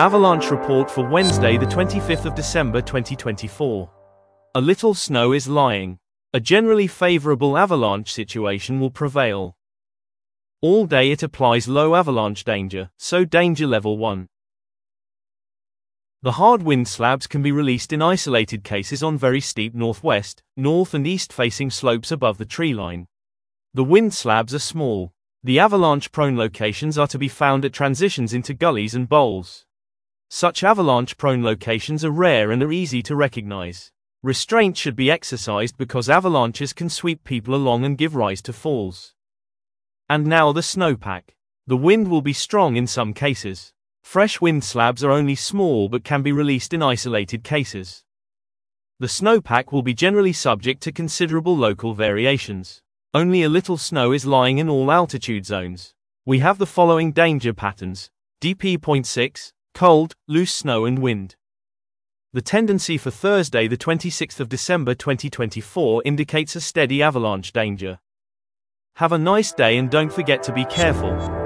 Avalanche report for Wednesday, the 25th of December 2024. A little snow is lying. A generally favorable avalanche situation will prevail. All day it applies low avalanche danger, so danger level 1. The hard wind slabs can be released in isolated cases on very steep northwest, north and east-facing slopes above the treeline. The wind slabs are small. The avalanche-prone locations are to be found at transitions into gullies and bowls. Such avalanche-prone locations are rare and are easy to recognize. Restraint should be exercised because avalanches can sweep people along and give rise to falls. And now the snowpack. The wind will be strong in some cases. Fresh wind slabs are only small but can be released in isolated cases. The snowpack will be generally subject to considerable local variations. Only a little snow is lying in all altitude zones. We have the following danger patterns: DP.6, cold, loose snow and wind. The tendency for Thursday, the 26th of December 2024 indicates a steady avalanche danger. Have a nice day and don't forget to be careful.